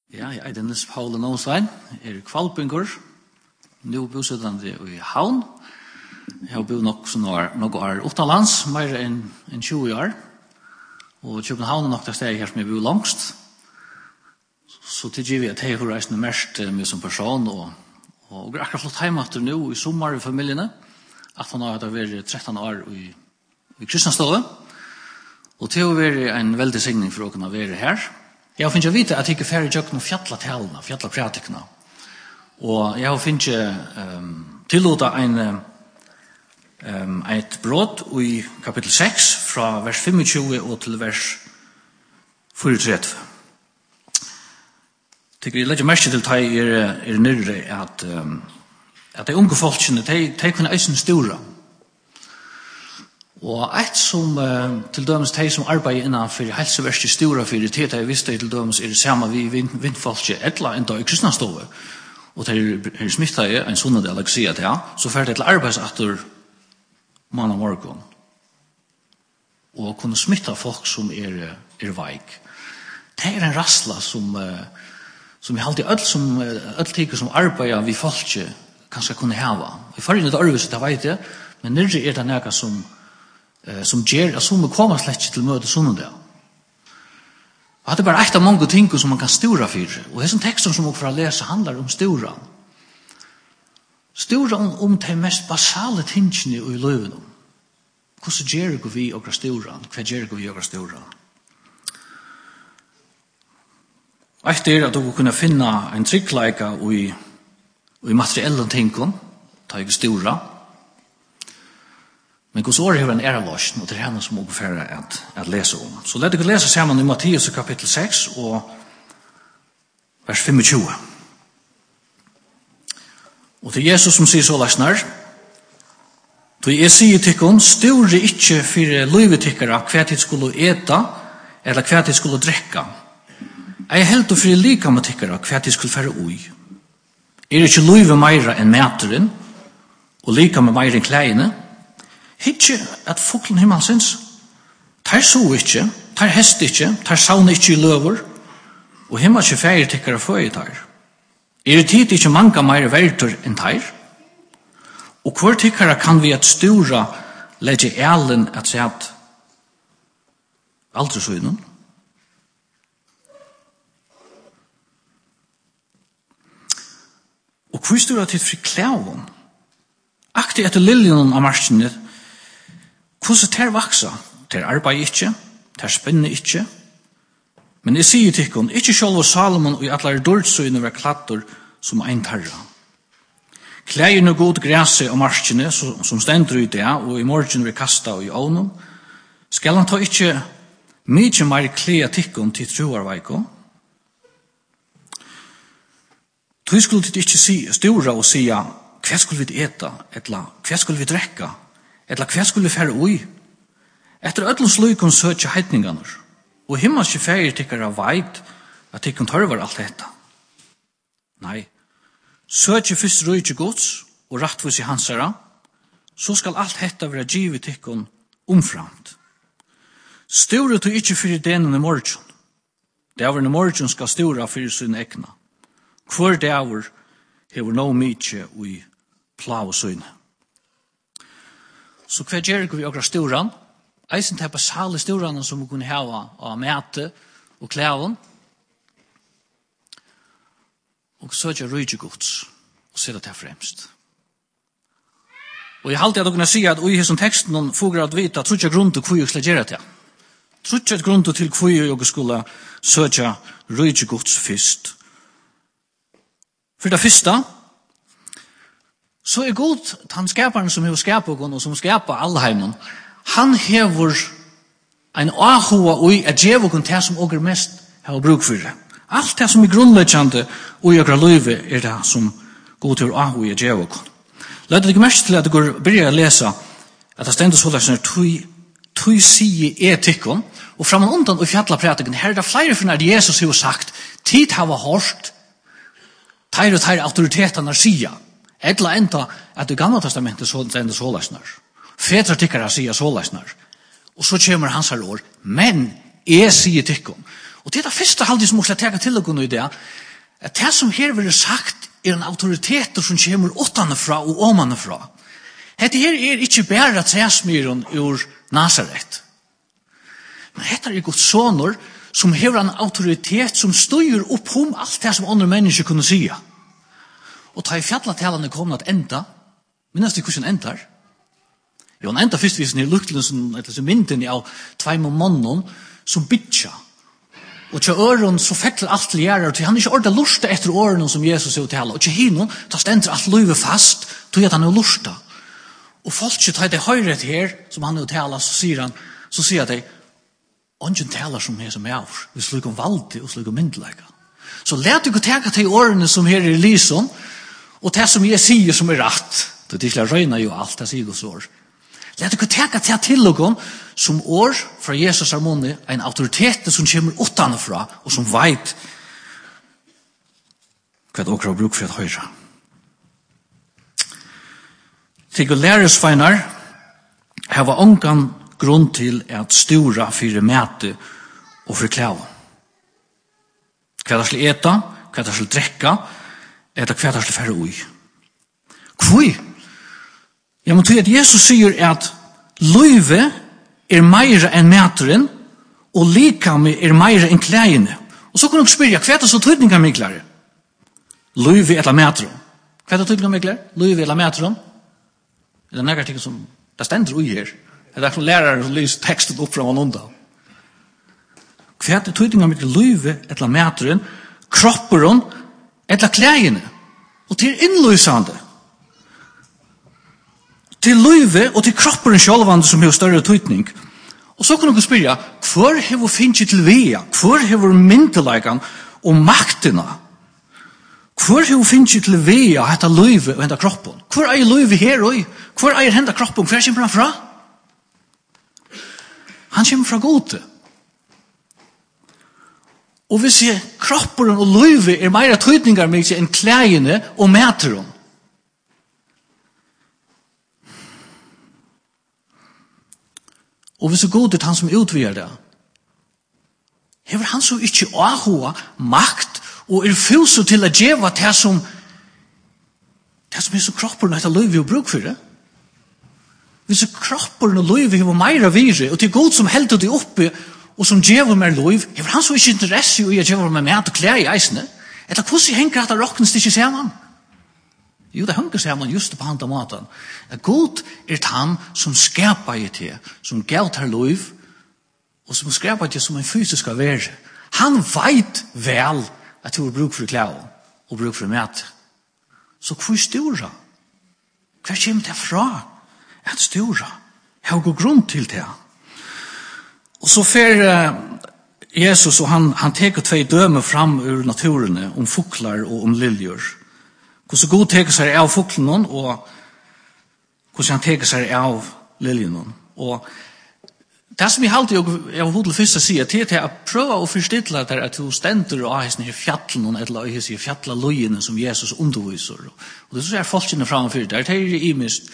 Ja, jeg heter Nils Paul Nåsvein, kvalpingur, nu bosettende i Havn. Jeg har bodd noen år utenlands, mer enn 20 år. Og København er nok det stedet her som jeg bor langst. Så til givet at jeg har reisende mest med som person, og jeg har akkurat flott hjemme etter nå i sommer i familiene. At han har vært 13 år i Kristianstad. Og til å være en veldig signing for å kunne være her. Jeg finner vite at jeg ikke er ferdig til å fjallatalene, fjallapratikene. Og jeg finner tillåta et brott i kapittel 6 fra vers 25 og til vers 34. Jeg legger mest til at jeg nyrre at de unge folkene, de kunne eisen stora. Og et som til dømes de som arbeider innenfor helseverste stora for det jeg visste til dømes det samme vi vindfolket etla enda i kristnastove. Og til smittet en sånn del, jeg sier det, så fer det til arbeidsakter mann og morgen. Og kunne smitta folk som veik. Det en rassla som jeg alltid öll tyker som arbeider vi folket kanskje kunne hava. I forrige det arbeidset, det vet jeg, men nyrre det nega som gjør at som kommer slett til møte sunnundag. Og det bare et av mange ting som man kan stora for. Og disse tekster som man får lese handler om stora. Stora om de mest basale tingene i livet. Hvordan gjør vi okra stora? Hva gjør vi okra stora? Efter at du kunne finne en tryggleika i materielle tingene, ta ikke stora. Men Guds ord har en ærelåsen, og det henne som også får at lese om. Så lett dere lese sammen i Matteus kapittel 6 og vers 25. Og til Jesus som sier så lesner, «Så jeg sier til henne, større ikke for løyvetikkere hva de skulle ete, eller hva de skulle drekke. Jeg helt og for likametikkere hva de skulle fære ui. Ikke løyve meira enn mæteren, og likame meira enn kleiene, Hittje at fuglen himmelsins, tar så ikke, tar hest ikke, tar saun ikke i løver, og himmel ikke feir tikkere føye tar. Tid ikke mange meir verter enn tar? Og hvor tikkere kan vi at stura legge elen at se at aldri så innom? Og hvor stura tid fri klævån? Aktig etter liljen av marsjene, hvordan ter vaksa? Ter arbeid ikke, ter spenne ikke. Men jeg sier til henne, ikke selv Salomon og alle dårdsøyne var klattor som ein tarra. Klægerne god græse og marskene som stender ut det, og i morgen vil kasta i ånen. Skal han ta ikke mye mer klea tikkene til troarveiko? Du skulle ikke si stora og sia, hva skulle vi ete, eller hva skulle vi drekka? Eller hva skulle vi fære ui? Etter ødlens lykon søtja heitningarna, og himmelske fære tikkara veit at tikkun tørvar alt dette. Nei, søtja fyrst rujtje gods og rattvis i hansara, så skal alt dette være givet tikkun omframt. Stora du ikkje fyrir denen i morgen. Daveren i morgen skal stora fyrir sin egna. Hvor daver hever no mykje ui plav og søyne. Så hva gjør vi okra storan? Eisen til basale storan som vi kunne hava av mæte og klæven. Og så gjør rydgjegods og sette det fremst. Og jeg halte at dere sier at i hesson teksten fogra at vita trutja grunn til hva jeg skulle gjøre det. Trutja grunn til hva jeg skulle søtja rydgjegods først. For det første, så god, han skaparen som hever skapet og som skapet alle heimen, han hever en ahua i at djevokon det som åker mest hever bruk for det. Alt det som grunnleggjande og i åker løyve det som god hever ahua i at djevokon. Lad det ikke mest til at det går byrja å lese at det stendes hållet tui sige etikon, og framan undan og fjallapratiken, her det flere for når Jesus hever sagt, tid hava hårst, teir og teir autoritetarna sia, Etla enda at det gamla testamentet stendes såleisnar. Fedra tykkara sier såleisnar. Og så kommer hans her år. Men jeg sier tykkum. Og det første halvdelen som må teka til dere i det, at det som her vil sagt en autoritet som kommer utanfra og omanfra. Dette her ikke bare træsmyren ur Nazaret. Men dette er Guds soner som har en autoritet som styrer opp om alt det som andre mennesker kunne sige. Og ta i fjallattalene kommer at enda, minnes du hvordan endar? Jo, han enda førstvisen i luktelsen, etter mynden av 2 måneder som bytja. Og til øren så fettler alt til gjerrer, til han ikke ordet lusta etter årene som Jesus er uttala. Og til hino, da stender alt løyve fast, til at han er lusta. Og folk ikke tar det høyret her, som han er uttala, så sier de, «Ongen taler som er som jeg, vi slik om valgte og slik om myndelaga.» Så let du ikke teka til årene som her er lysen, og det som jeg sier som er rett. Det er ikke røyna jo alt, det sier Guds år. Let du ikke teka til noen som år fra Jesus Armoni, en autoritet som kommer utanfra, og som vet hva dere har bruk for å høre. Til å lære sveinar, her var ongan grunn til at stura fyrir mæte og fyrir klæv. Hva det skal eta, hva det skal drekka, eller hva det skal færre ui. Hvor? Jeg må tog at Jesus sier at løyve er meira enn mæteren, og likame er meira enn klægene. Og så kan du spyrja, hva er det så tydninga miklare? Løyve eller mæteren. Hva er det tydninga miklare? Løyve eller mæteren? Det er nægare ting som det stender ui her. Det er som lærere som lyser teksten opp fra man undan. Hva er det tydninga miklare? Løyve eller mæteren? Kropperen eller klægene? Og til innløysande. Til løyve og til kropperen sjølvande som har større tøytning. Og så kan du spyrja, hvor har vi finnet til vea? Hvor har vi myndelagan og maktina? Hvor har vi finnet til vea hetta løyve og henta kroppen? Hvor er løyve her og hvor er henta kroppen? Hvor kommer han fra? Han kommer fra gode. Og hvis kropperen og løyve er meira tøytningar med enn klægene og mæteren, og hvis det god er han som utvider det, hever han så ikke ahoa, makt, og er fyso til å djeva det som er så kropperen etter løyve og bruk for det. Hvis kropperen og løyve hever meira vire, og det er god som helder det oppe, og som djever mer løyve, hever han så ikke interesse i å djeva mer mat og klær i eisene, etter hvordan henger at det råknes det ikke ser man? Jo, det henger ser man just på handa maten. At god er han som skapar i det, som gav til løyv, og som skapar det som en fysisk være. Han veit vel at du har bruk for klær og bruk for mat. Så hvor stora? Hva kommer det fra? At stora? Jeg har god grunn til det. Og så fer Jesus, og han teker 2 dømer fram ur naturene om fuklar og om liljor. Hvordan god teker seg av fuklen og hvordan han teker seg av liljen. Og det som jeg har hodet først å si, er til å prøve å forstille at du stender og har sånne fjallen eller fjallaløyene som Jesus underviser. Og det så er folkene framfor der. Det er imist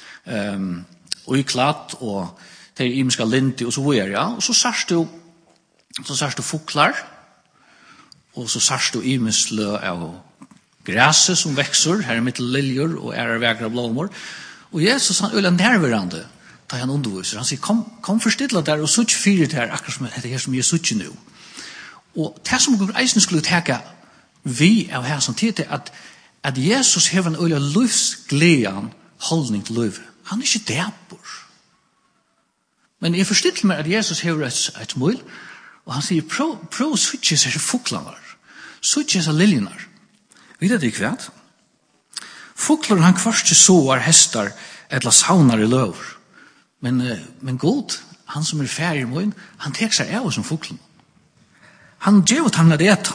uiklatt og det er imiska linti og så videre. Ja. Og så sørst du fuklar og så sørst du imist lø av græset som vekser, her er mitt liljor og er vegra blommer. Og Jesus han øyla nærværande da han underviser. Han sier, kom forstidla der og sutt fyret her, akkurat som det her som jeg sutt nu. Og det som eisen skulle teka vi av her som tid er at Jesus hever en øyla livsglean holdning til liv. Han er ikke dæpor. Men jeg forstidler meg at Jesus hever et mål, og han sier, prøv å sutt seg fuklanar, sutt seg liljenar. Vet du ikke hva? Fukler han kvarst såar hestar eller saunar i løver. Men god, han som er færg i mån, han tek seg av som fuklen. Han gjør han at etta.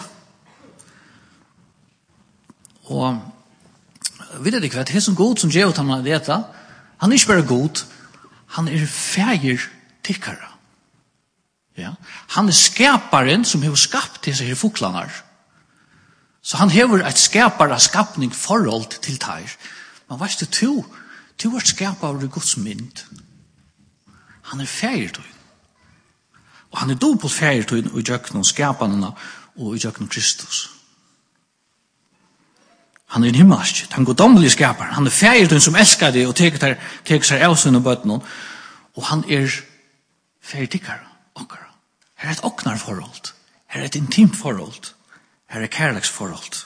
Og vet du ikke hva? Det er som god som gjør han at etta. Han er ikke bare god, han er færg tikkara. Ja? Han er skaparen som har skapt disse her fuklanar. Så han hever et skapare skapning forhold til teir. Men vet du, du er skapare i Guds mynd. Han er færdig. Og han dubbelt færdig og i djøkken skapene og i djøkken Kristus. Han en himmelsk, han goddomlige skaper. Han færdig som elsker det og teker seg av sine bøttene. Og han ferdigere okkara. Her et oknarforhold. Her et intimt forhold. Her kærleksforhold.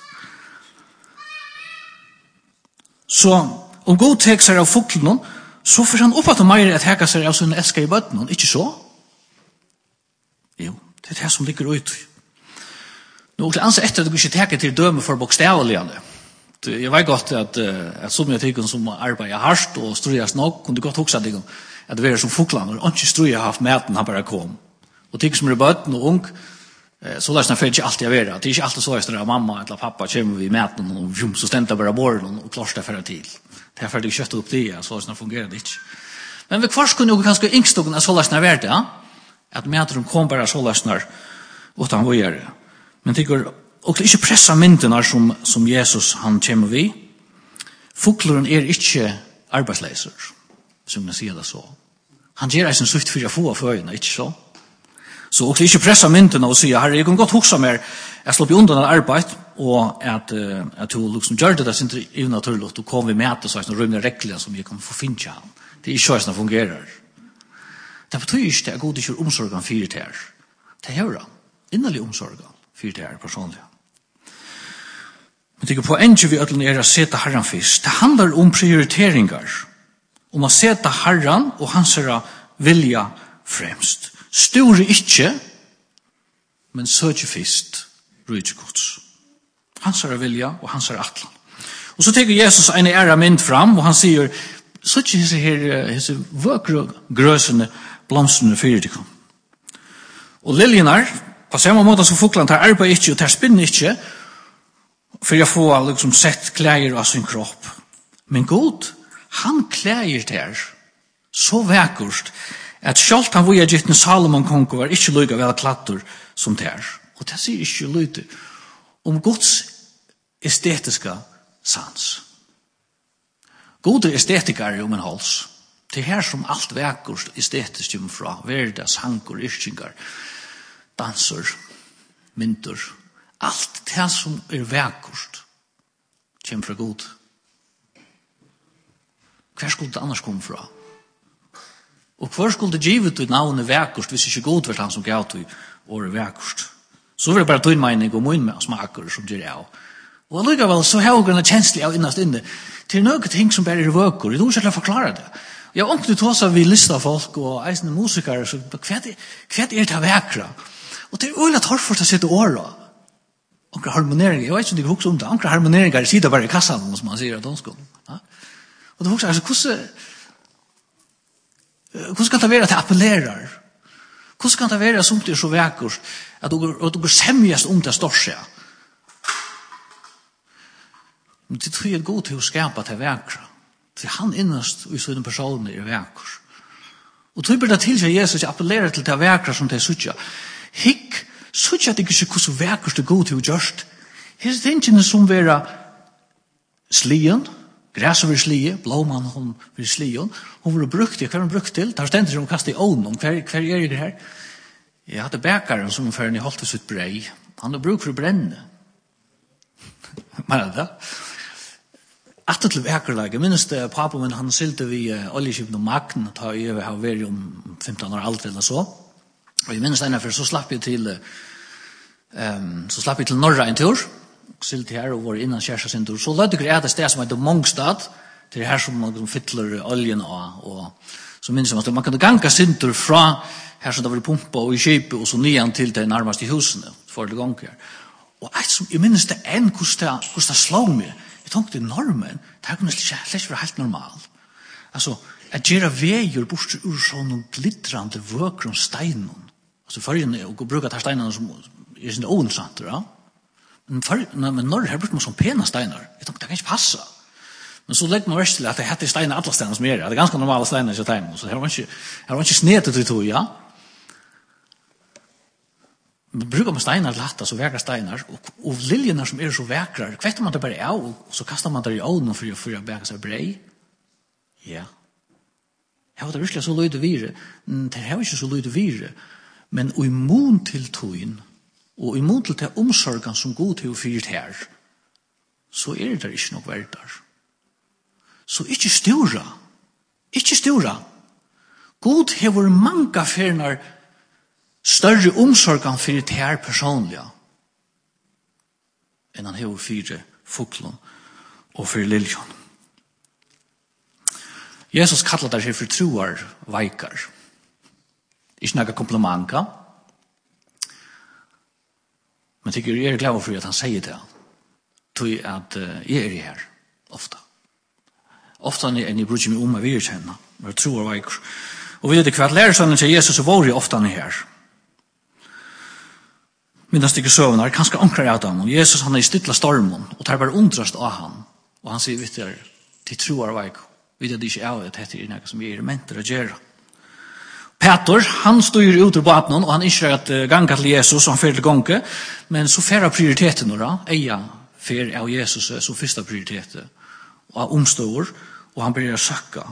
Så om God teker seg av fuglen, så får han opp at han mer at teker seg av sine elsker i bøttene. Ikke så? Jo, det det som ligger ut. Nå til anser etter at du ikke teker til døme for bokstaveligene. Jeg vet godt at som jeg tykker som arbeider hardt og strøyes nok, kunne godt huske at det var som fuglen, og ikke strøyes har haft maten, han bare kom. Og tykker som bøtten og ung, så det er ikke alltid å være. Det er ikke alltid så at mamma eller pappa kommer vi maten, og så stender bare båren og klarer det for til. Det er ferdig kjøttet opp det, så det fungerer det ikke. Men ved kvart kunne jo kanskje yngstokken av så løsene være det, at maten kom bare så løsene utan å gjøre. Men tykker og ikke pressa myndene som Jesus han kommer vi. Fugleren ikke arbeidsleiser, som jeg sier det så. Han gjør en sutt for å få av føyene, ikke så? Så og ikke pressa myndene og sier, herre, jeg kan godt huske mer, jeg slår på undan et arbeid, og at du liksom gjør det sin unaturlig, og du kommer med det, så er det rymlig rekkelig som jeg kan få finne han. Det er ikke sånn det fungerer. Det betyr ikke at God ikke omsorgen fyrer til her. Det gjør han. Innerlig omsorgen fyrer til her personlig. Men det er poenget vi ødelen å sette Herren først. Det handler om prioriteringer. Om å sette Herren og hans vilja fremst. Store ikke, men søker først rydde Guds. Hans vilja og hans atlan. Og så tenker Jesus en æra mynd fram, og han sier, så ikke disse vøkre grøsene blomstene fyrir deg. Og liljenar, på samme måte som fuglene tar arbeid ikke, og tar spinner ikke, for å få liksom sett klæger av sin kropp. Men God, han klæger der så vekkert at selv han var gitt en Salomon kongo var ikke lykke vel klatter som der. Og det sier ikke lykke om Guds estetiska sans. God estetiker om en hals. Det er her som alt vekkert estetisk kommer fra. Verda, sanger, yrkingar, danser, mynter. Alt det som vekkert kommer fra God. Hver skulle det annars komme fra? Og hver skulle det givet ut navnet vekkert hvis ikke God var han som gav til året vekkert? Så var det bare din mening og min med smaker som gjør av. Og allikevel så har jeg en kjenslig av innast inne til noen ting som bare er vekkert. Jeg tror ikke å forklare det. Jeg har ångte til oss av vi lista folk og eisende musikere, så hva er det vekkert? Og det er øyelig torfort å sitte året. Ankra harmonering, jeg vet ikke om det hukser om det, ankra harmoneringar sitter bare i kassan, som man sier at de skal. Ja? Og det hukser, altså, hvordan kan det være at det appellerer? Hvordan kan det være som det er så vekkert, at du går semjast om det største? Men det tror jeg er god til å skapa til vekkert. For han innast i sånne personer er vekkert. Og tror jeg det til seg Jesus appellerer til det vekkert som det er suttja. Hikk, så ikke at det ikke er så vekkert og god til å gjørst. Her er tingene som være slien, græs over slie, blåmann hun vil slien, hun vil brukt det, hva hun brukt til? Der stendt hun kastet i ånden, hver er det her? Ja, det er bekaren som fører i holdt sitt brei. Han har brukt for å brenne. Men det Atter til vekerlag. Jeg minnes det, pappa min, han silte vi oljeskipen og magn, da jeg har vært om 15 år aldri eller så. Og jeg minnes denne, for så slapp jeg til Norra en tur, silte her og var innan kjærsa sin tur. Så lødde jeg et sted som heter Mongstad, til det her som man fytler oljen av, og så minnes jeg, man kan ganga sin tur fra her som det var pumpa og i kjipet, og så nyan til det nærmeste husene, for det gang her. Og jeg minnes det enn hvordan det slår meg. Jeg tenkte normen, det her kunne slett være helt normal. Altså, at gjøre veier bort ur sånne glittrande vøker om steinen. Altså, fargene, og bruker de steinene som er sånne ointeressanter, ja. Men når her bruker man sånne pena steiner, jeg tenkte, det kan ikke passe. Men så legger man verst til at det heter steiner alle steiner som er, det er ganske normale steiner i steinen, så her var ikke snedet til to, ja. Men brukar man steiner til hatt, så vekra steiner, og liljene som er så vekra, kvetter man det bare av, og så kastar man det i ånden for å bæka seg brei. Ja. Her var det virkelig så løyde vire. Det her var ikke så løyde vire. Men og immun til tøyen, og immun til det omsorgen som god til å fyrt her, så det ikke nok verdt der. Så ikke stora. Ikke stora. God hever mange ferner større omsorgen for det her personlige enn han hever fire fuklen og for liljon. Jesus kallar der for troar veikar. Ikke noe komplimentka, men jeg er glad for at han sier det, tog at jeg her ofta. Ofta enn jeg bruker meg om å virkjenne, når jeg tror veikar. Og vi vet ikke hva at lærersønnen til Jesus var jo ofta her. Minnast ikke søvn er kanskje ankrar av ham, og Jesus han er i stilla stormen, og tar bare undrast av ham, og han sier, vet dere, til troar veikar, vet jeg det ikke av at dette er noe som jeg er mentor å gjøre. Peter, han styr ut ur båten, og han ikke at ganga til Jesus, og han fer til gonge, men så fer av prioriteten nå da, eia fer av Jesus som første prioritet, og av omstår, og han begynner å søkke.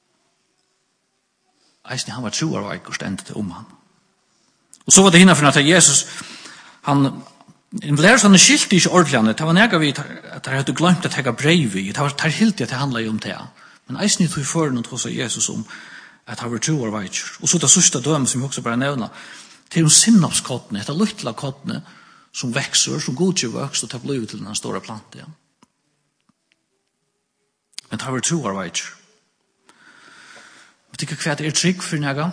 Eisne, han var troarveik og stendet om han. Og så var det hinna for at Jesus, han lærer sånne skilt ikke ordentlig, det var nega vi at han hadde glemt at jeg brev i, det var helt at det handlet om det. Men eisne tog for noen hos Jesus om at han var troarveik. Og så det sørste døme som jeg også bare nevner, til sinnapskottene, etter lytla kottene, som vekser, som godkjør vokst, og det blir til den store planten. Ja. Men det var troarveik. Vet ikke hva det er trygg for nega?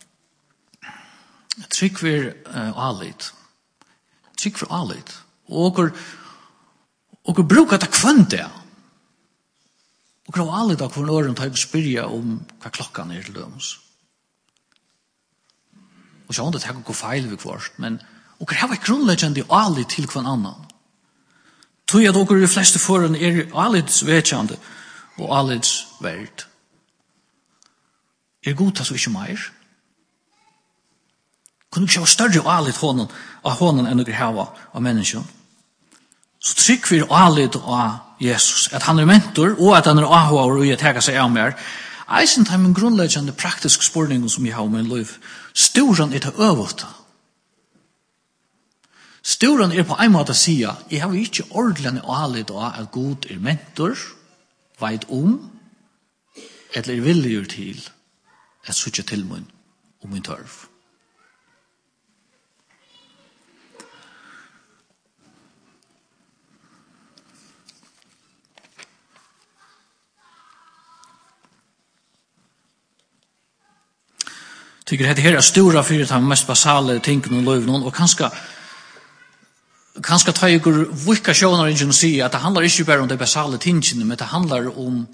Trygg for alit. Trygg for alit. Og bruker det kvendt det. Og hva alit av hver åren tar jeg spyrja om hva klokkan er til dømes. Og så er det ikke feil ved kvart, men og hva har grunnleggende alit til hver annan. Tror jeg at dere de fleste foran er alits vedkjande og alits verd. Er god til så ikke mer? Kunne ikke ha større alit av hånden enn dere har av mennesken? Så trygg vi alit av Jesus, at han er mentor, og at han er avhåver og jeg tenker seg av mer. Eisen tar min grunnleggende praktisk spørning som jeg har om min liv. Storan er til øvåta. Storan er på en måte å si, jeg har ikke ordentlig alit av at God er mentor, vet om, eller er villig til at suttje til min og min tørv. Tycker det här är stora för de mest basala tingen och löven och kanske tar jag vilka sjönar inte att säga att det handlar inte bara om de basala tingen, men det handlar om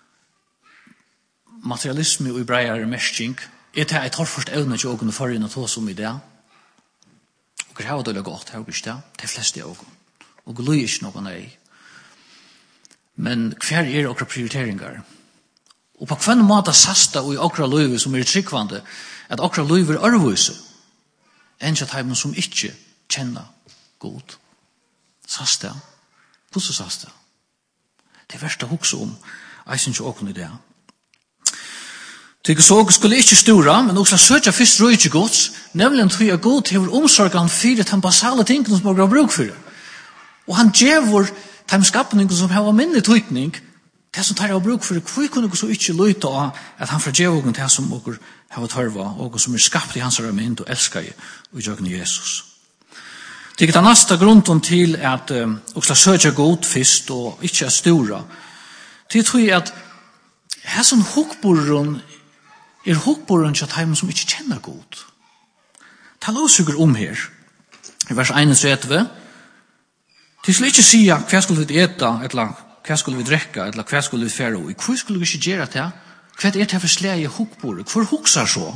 materialism och bredare mäskning. Jag tar först ävna till ögonen för en att som i det. Och det här var det gott, här visst det. Det flesta ögon. Och det är inte någon nej. Men kvar är också prioriteringar. Og på hvilken måte sasta og i okra løyve som er tryggvande, at okra løyve er arvøyse, enn at heimen som ikke kjenner god. Sasta. Hvordan sasta? Det er verst å hukse om. Jeg synes ikke åkken i det. Tykker så skulle ikke stora, men også søtja først røyke gods, nemlig en tog god til omsorgen for den basale tingene som har bruk for det. Og han gjør de skapningen som har minne tøytning, det som tar av bruk for det, hvor kunne så ikke løyte av at han får djevågen til som dere har tørva, og som er skapt i hans mynd og elsker i jøkken Jesus. Det er den neste grunnen til at også søker god først og ikke er stora. Det tror jeg at her som hukboren er hukboren til dem som ikke kjenner god. Ta lovsuger om her, i vers 31. Det skulle ikke si hva skulle vi ete, eller hva skulle vi drekka, eller hva skulle vi fære, og hva skulle vi ikke gjøre til? Hva er det for slæge hukbordet? Hvor huksar så?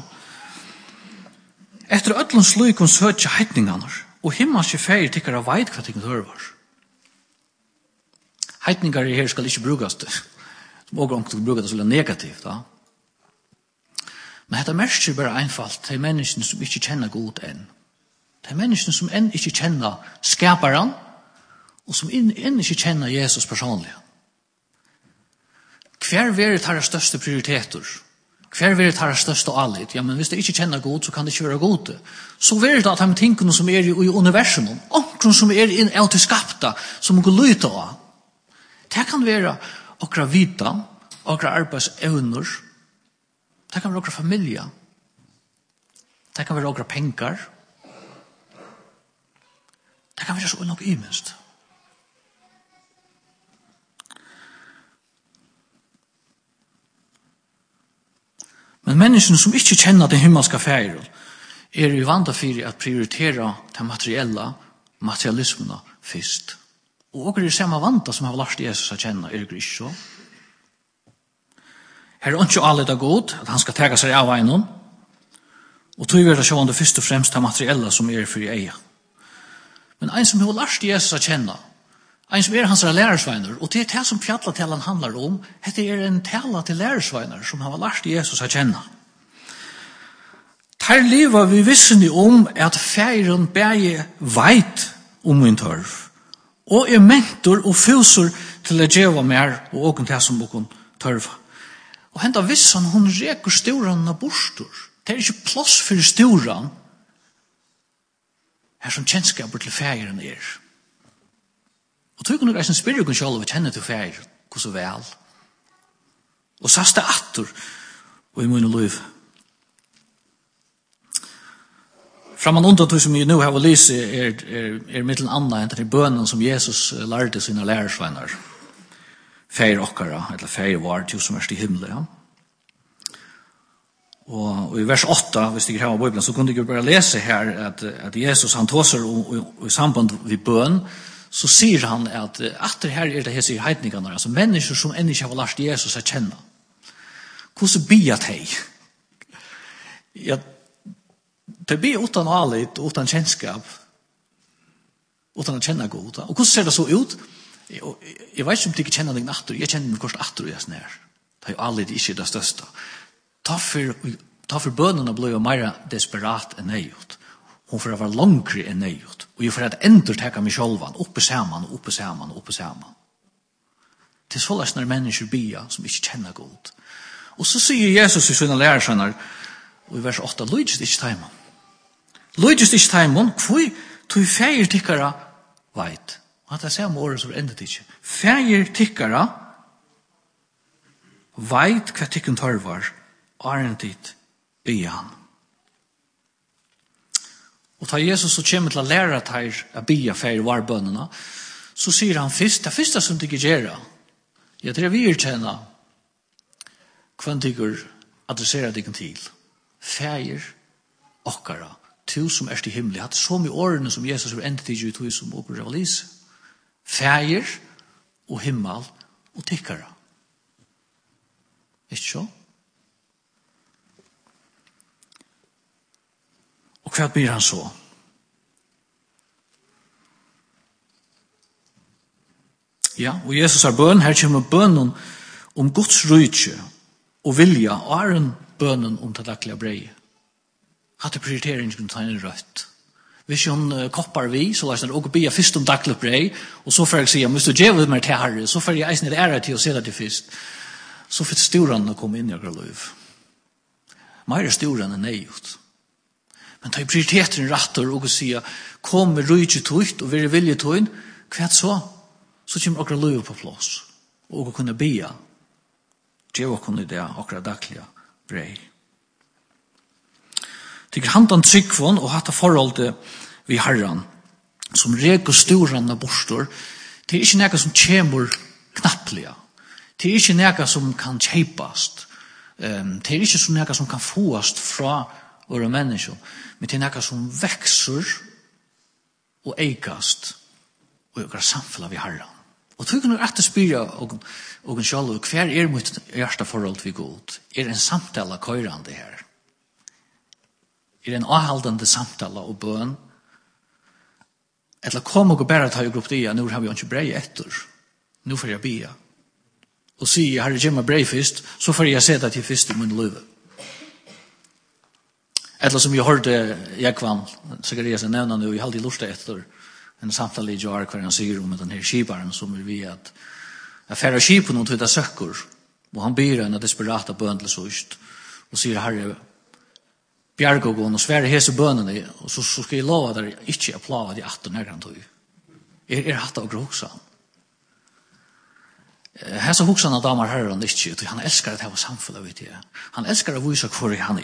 Etter ødlom sløykon søtja heitningene, og himmelske feir tykker av veit hva ting hørvar. Heitningar i her skal ikke brukast, som også omkring brukast så negativt. Da. Men dette merker bare einfalt til menneskene som ikke kjenner god enn. Til menneskene som enn ikke kjenner skaparen, og som enn ikke kjenner Jesus personlig. Hver verit har største prioriteter? Hver vil det største og allit? Ja, men hvis det ikke kjenner god, så kan det ikke være god. Så vil det at de tingene som er i universen, omkring som er inn av til skapta, som går lyte av. Det kan være okra vita, okra arbeidsevner, det kan være okra familie, det kan være okra pengar, det kan være så nok imenst. Men menneskene som ikke kjenner den himmelske feiren, er i vant for å prioritere det materialismene først. Og også er samme vant som har lært Jesus å kjenne, er det ikke så? Her er ikke alle det godt, at han skal ta seg av en, og tog er det sånn det først og fremst det materielle som er for ei. Men en som har lært Jesus å kjenne, en som er hans lærersveiner, og det er det som fjallatalen handler om, det er en tala til lærersveiner som har lært Jesus å kjenne. Her lever vi vissende om at feiren bæger veit om min tørv, og er mentor og fyser til å gjøre mer, og også det som boken tørv. Og henta vissan, hun reker storan av bostor. Det er ikke plass for storan, her som kjennskaper til feiren er. Og tog kunne reisen spyrre kun sjálf og kjenne til feiren, hvor så vel. Og saste atter, og i munne liv. Framan undan tog som vi nu har å lise er mittelen anna enn den bønnen som Jesus lærte sine lærersvenner. Feir okkara, eller feir var til som er i himmelen. Ja. Og i vers 8, hvis det ikke har Bibelen, så kunne jeg bare lese her at Jesus, han tåser i samband med bøn, så sier han at etter her er det her sier heidningene, altså mennesker som ennå ikke har lært Jesus å kjenne. Hvordan blir det? Ja, det blir utan alit, utan kjennskap, utan å kjenne god. Og hvordan ser det så ut? Jeg vet ikke om de ikke kjenner deg natter, jeg kjenner meg kort atter i jeg snær. Det er jo alit ikke det største. Ta for bønene blir jo mer desperat enn nøyot. Hun får være langere enn nøyot. Og jeg får at ender teka meg sjølvan, oppe sammen, oppe sammen, oppe sammen. Det er så løs når mennesker bia som ikke kjenner god. Og så sier Jesus i sine lærersønner, og i vers 8, lydgjist ikke teimen. Lydgjist ikke teimen, hvor tog feir tikkara veit. Og at jeg ser om året så endet ikke. Feir tikkara veit hva tikkun tørvar, Arne dit bygge han. Og da Jesus så kommer til å lære at her å bygge feir varbønnene, så sier han først, det første som de ikke gjør, ja, det er vi kjenner hva de adresserer deg til. Feir okkara, to som er til himmelig. Hatt så mye årene som Jesus har endet i to som åker revalise. Feir og himmel og tikkara. Ikke så? Og hva blir han så? Ja, og Jesus har bøn, her kommer bønnen om Guds rydtje og vilja, og er en bønnen om det daglige brei. Hatt det prioriteringen kunne ta inn rødt. Hvis hun koppar vi, så lær det også bia først om daglig brei, og så får jeg si, hvis du gjør meg til herre, så får jeg eisen et ære til å se det til først. Så får storene komme inn i akkurat liv. Mer storene er nøyot. Men ta i prioriteten ratter og sier, kom med rydtje tøyt og være vilje tøyn, hva så? Så kommer akkurat liv på plass. Og å kunne bia. Det var kunne det akkurat daglige brei. Tykker handan tryggvån og hatt forholdet vi herran, som reg og storan av bostor, det er ikke noe som kommer knapplige. Det er ikke noe som kan kjeipast. Det er ikke noe som kan fåast fra våre mennesker, men det er noe som vekser og eikast og gjør samfunnet vi har. Og tog kunne rett og spyrre og selv, hver er mitt hjerte forhold vi god? Er en samtale køyrande her? Er en avhaldende samtale og bøn? Eller kom og bare ta i grupp det, nå har vi ikke brei etter. Nå får jeg bia. Og si, jeg har ikke meg brei først, så får jeg se det til først i min liv. Eller som jeg hørte Jekvann, Zacharias nevna nu, jeg har alltid lust etter en samtale i jar hver han sier om den her skiparen som er vi at færre skipen og tøyda søkker, og han byr en desperata bøn til søst, og sier herre, bjergågon og svære hese bønene, og så skal jeg lova der ikke applauda de 18 nærkant tog. Hatt av gråksa. Hesa hoksan av damer herren ikke, han elskar at hava samfunnet, vet jeg. Han elskar å vise hvor han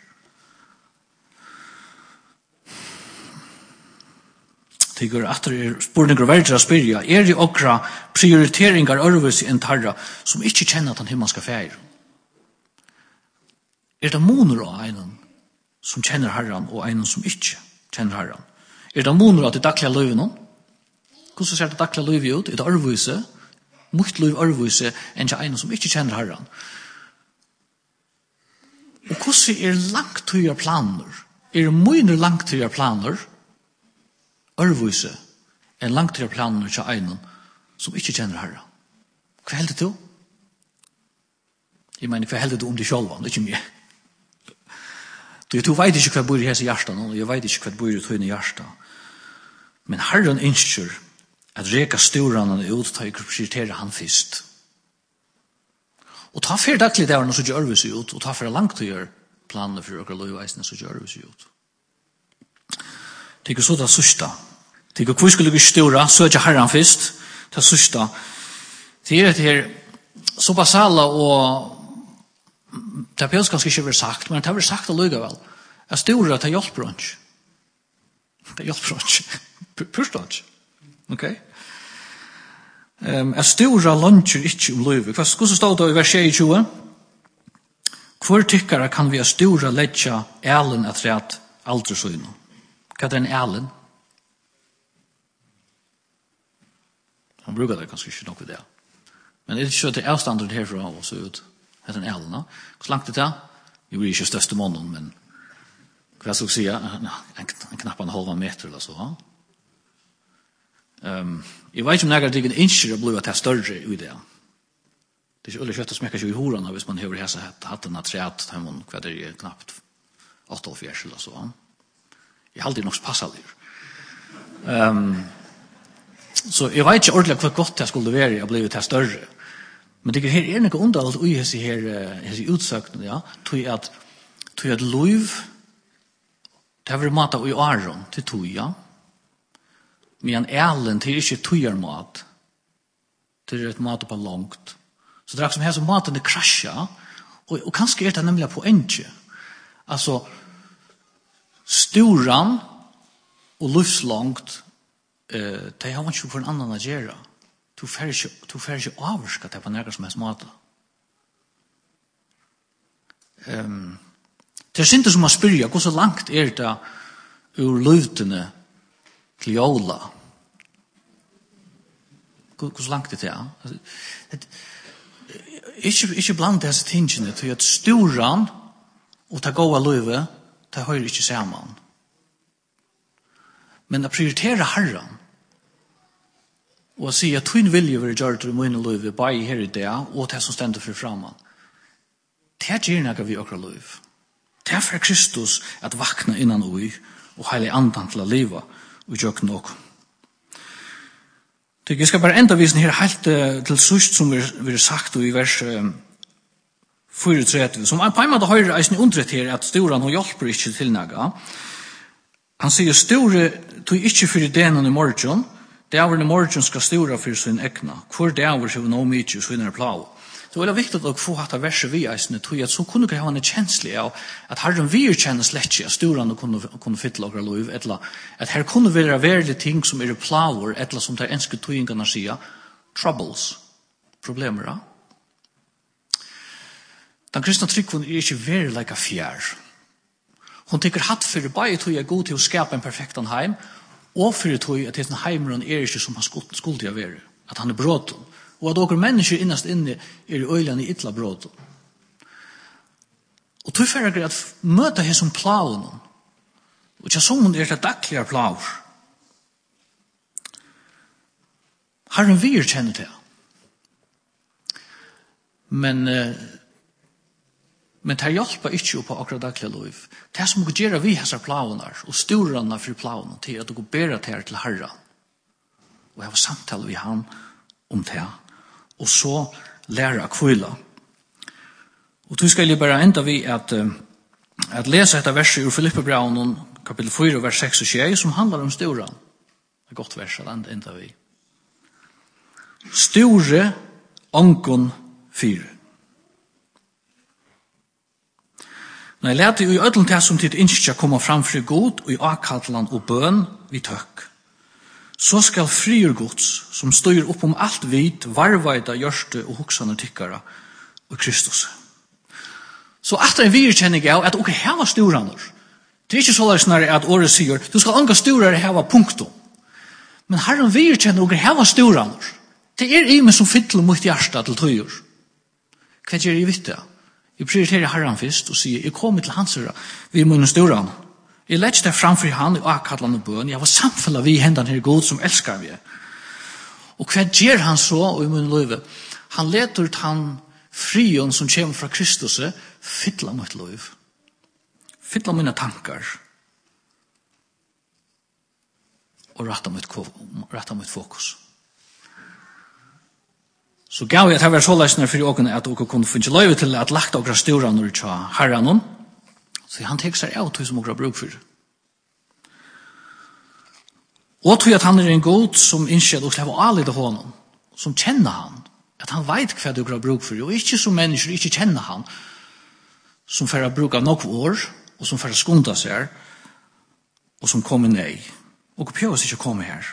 Tycker att det spurningar verkar spyrja. Det okra prioriteringar örvus i en tarra som inte känner att han himmelska färg? Det moner av en som känner herran och en som inte känner herran? Det moner av det dagliga livet? Hur ser det dagliga livet ut? Det örvuse? Mycket liv örvuse än en som inte känner herran? Och hur langt höga planer? Det mycket langt höga planer? Örvuse en langtida planer til einen som ikke kjenner herra. Hva heldet du? Jeg mener, hva heldet du om dig sjálvan, det er ikke mye. Du vet ikke hva bor i hese hjertan, og jeg vet ikke hva bor i tøyne hjertan. Men herren ønsker at reka storanene ut, ta jeg prioritere han først. Og ta fyrir daglig der så ikke örvuse ut, og ta fyrir langtida planer for okra loiveisene så ikke örvuse ut. Det så det sista. Det hvor skulle vi stora, så ikke herran først. Det sista. Det her så basala og det har ganske ikke vært sagt, men det har vært sagt allugavel. Jeg stora, det hjelper ikke. Det hjelper ikke. Pørst ikke. Ok? Jeg stora lunsjer ikke om løyve. Hva stod det i vers 20? Hvor tykkere kan vi stora letja ælen at rett aldersøyne? Hva en ælen? Han brukar det kanskje ikke nok ved det. Men det ikke til avstandard herfra og så ut. Det en ælen, da. Hvor langt det er? Jo, det ikke største månen, men hva skal jeg si? En knapp en halva meter eller så. Jeg vet ikke om det er ikke å bli at det er større i det. Det er ikke alle kjøtt å smekke seg i horene hvis man hører hese hatten av treet, hva det er knapt 8,5 eller så. Jeg har alltid nok passalig. Så jeg vet ikke ordentlig hva godt jeg skulle være å bli til større. Men det her noe underholdt i hese utsøkene, ja. Tog at liv, det har vært mat i åren til tog, ja. Men ælen til ikke togjer mat. Det er et mat på langt. Så det er som her som maten krasja, og kanskje det nemlig på enge. Altså, storan og livslångt, det har man ikke for en annan å gjøre. Du får ikke avvarska det på nærmere som helst måte. Det er ikke som å spyrja, hvor så langt er det ur løvtene til jola? Hvor så langt er det? Ikke blant disse tingene, til at storan og ta gåa løyve, det hører ikke sammen. Men å prioritere herren, og å si at twin vilje vil gjøre til mine løyve, bare her i det, og det som stender for framan. Det gjør noe vi akkurat løyve. Det er for Kristus at vakna innan ui, og heilig andan til å leve, og gjør noe. Jeg skal bare enda vise her helt til sust som vi har sagt i vers 34, som på en måte høyre eisen i undret her, at storan hun hjelper ikke til noe. Han sier, store tog ikke for ideen i morgen, det er i morgen skal stora for sin egna, hvor det er for noe mye så innan plau. Det er veldig viktig å få hatt verset vi eisen, tog at så kunne vi ha en kjenslig av at herren vi kjenner slett ikke, at storan kunne fytle okra lov, at her kunne være verlige ting som er plauer, eller som det er enske togingene sier, troubles, problemer. Den kristne tryggven er ikke veldig like fjær. Hon tykker hatt for bare tog er god til å skape en perfektan heim, og for tog at hesten heimeren er ikke som han skulle til å være, at han er bråten, og at dere mennesker innast inne er i øyene i ytla bråten. Og tog for at møte henne som plauen, og ikke som hun er til daglige plaur. Herren vi kjenner til. Men det hjelper ikke på akkurat daglige liv. Det som vi gjør vi hesser plauene, og storene for plauene, til at dere ber til Herren. Og jeg har samtale med han om det. Og så lære kvila. Og du skal bare enda vi at lese etter verset ur Filippebraunen, kapitel 4, vers 6 og 6, som handler om stora. Det er godt vers, at enda vi. Store ångon 4. Når jeg lærte i ødelen til som tid ikke kommer fram for god, og i akkallan og bøn, vi tøkk. Så skal frier gods, som styr opp om alt vidt, varvaida, gjørste og hoksane tykkara, og Kristus. Så at en virkjenning av at dere heva storaner. Det er ikke så snarere at året sier, du skal anga storare heva punktum. Men herren virkjenning dere heva storaner. Det er ime som fytler mot hjertet til tøyer. Hva gjør jeg vitt det? Jeg prioriterer herren først og sier, jeg kommer til hans herre, vi er munne storaner. Jeg lett det framfor han i akkallan og bøn. Jeg var samfunnet vi hendan her god som elskar vi. Og hva gjør han så og i munne løyve? Han leter ut han frion som kommer fra Kristus, fytla mitt liv. Fytla mine tankar. Og retta mitt fokus. Så gav jeg at jeg var så løsner for åkene at dere kunne finne løyve til at lagt dere stora når du tja herren. Så han tek seg av tog som dere har bruk for. Og tog at han er en god som innskjer at dere skal ha allit av honom, som kjenner han. At han vet hva du har bruk for, og ikke som mennesker ikke kjenner han, som får bruk av nok år, og som får skunda seg, og som kommer nei. Og pjøs ikke komme her.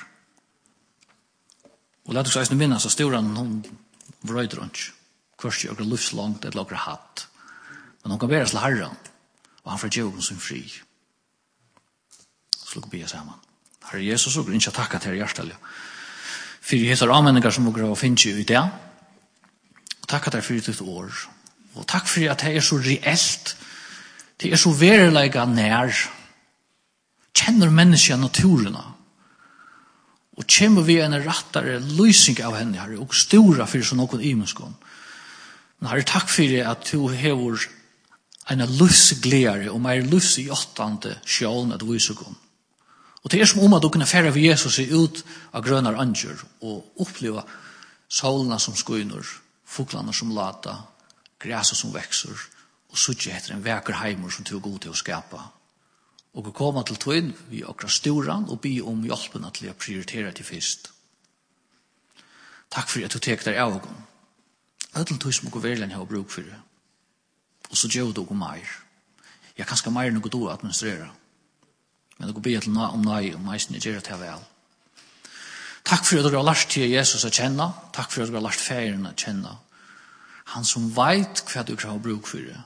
Og lett oss eisne minnes at storan hun vrøyder hun ikke. Kvørst gjør livslangt, et lager hatt. Men hun kan være til herren, og han får gjøre sin fri. Så lukk be sammen. Herre Jesus, og ikke takka til hjertelig. For jeg heter anmenninger som dere finner i det. Og takk at det er for ditt år. Og takk for at det er så reelt. Det er så verilega nær. Kjenner mennesker naturene. Og kommer vi en rattere lysing av henne her. Og stora for så noen imenskån. Men herre, takk for at du hever en lysglede og mer lys i åttande sjålen at visekån. Og det er som om at du kunne fære ved Jesus ut av grønner anger og oppleva solene som skuiner, fuglene som lata, græset som vekser, og suttje etter en veker heimer som du er god til å skapa. Og å komme til tøyen vi akkurat storan og be om hjelpene til å prioritere til først. Takk for at du tek deg av oss. Ødel tøy som dere verden har bruk for det. Og så gjør du mer. Jeg kan skal mer noe du administrerer. Men det går be til om nei, og meisen gjør det til vel. Takk for at du har lært til Jesus å kjenne. Takk for at du har lært ferien å kjenne. Han som vet hva du har bruk for det.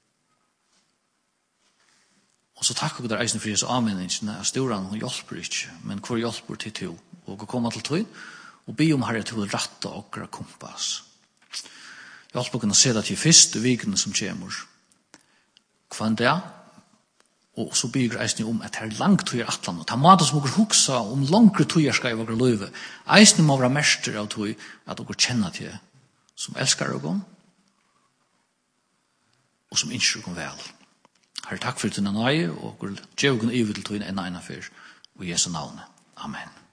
Og så takk for at du har eisen for Jesus anmenningsene. Storan, hun hjelper ikke, men hvor hjelper til to? Og å komme til tog, og be om herre til å rette og kompass. Hjelp å kunne se det til første vikene som kommer. Hva enn det er? Og så bygger eisne om at det er langt tog i atlan. Og ta måte som dere huksa om langere tog skal i våre løyve. Eisne må være mester av tog at dere kjenner til som elskar dere og som innskjer dere vel. Herre, takk for denne nøye og gjør dere i til tog en ene fyr. Og i Jesu navn. Amen.